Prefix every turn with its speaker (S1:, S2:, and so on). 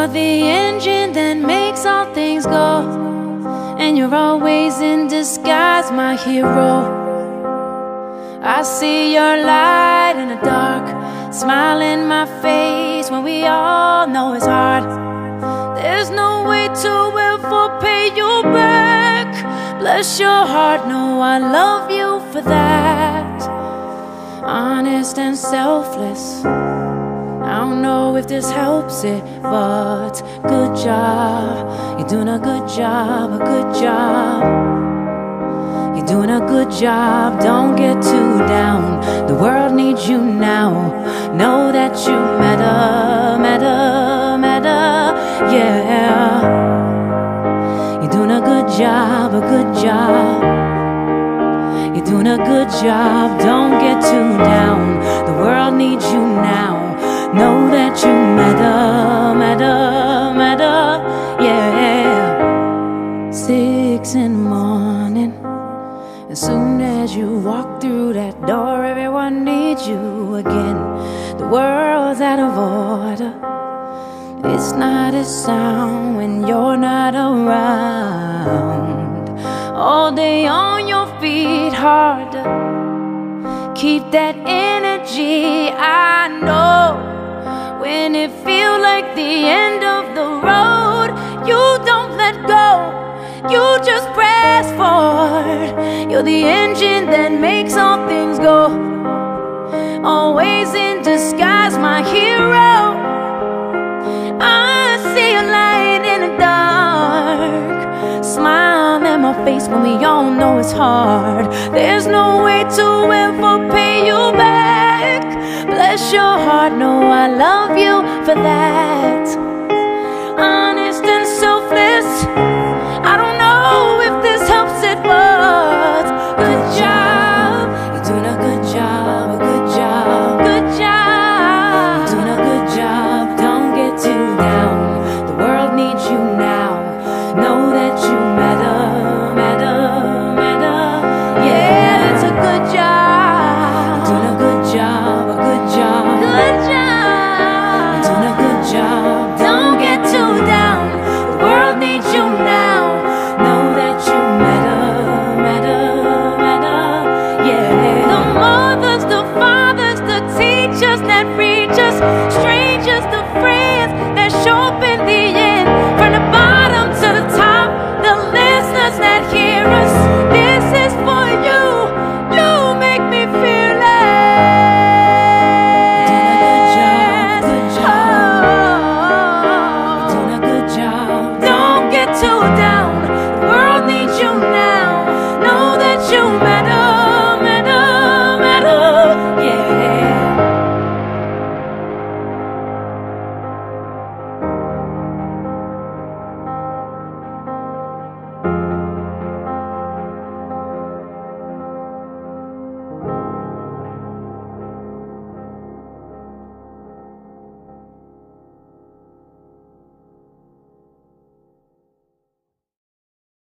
S1: You're the engine that makes all things go, and you're always in disguise, my hero. I see your light in the dark, smile in my face when we all know it's hard. There's no way to ever pay you back. Bless your heart, no, I love you for that. Honest and selfless, I don't know if this helps it, but good job. You're doing a good job, a good job. You're doing a good job, don't get too down. The world needs you now. Know that you matter, matter, matter, yeah. You're doing a good job, a good job. You're doing a good job, don't get too down. The world needs you now. Know that you matter, matter, matter, yeah. 6 in the morning, as soon as you walk through that door, everyone needs you again. The world's out of order. It's not a sound when you're not around. All day on your feet, harder. Keep that energy, I know. When it feels like the end of the road, you don't let go, you just press forward. You're the engine that makes all things go, always in disguise, my hero. I see a light in the dark, smile in my face when we all know it's hard. There's no way to ever pay you back. Bless your heart, no, I love you for that.